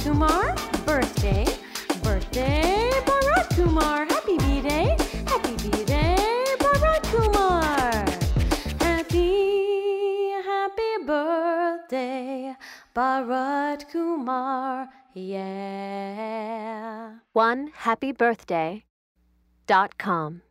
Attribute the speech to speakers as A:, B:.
A: Kumar, birthday, birthday, Bharat Kumar. Happy B-Day, happy B-Day, Bharat Kumar. Happy birthday, Bharat Kumar, yeah.
B: OneHappyBirthday.com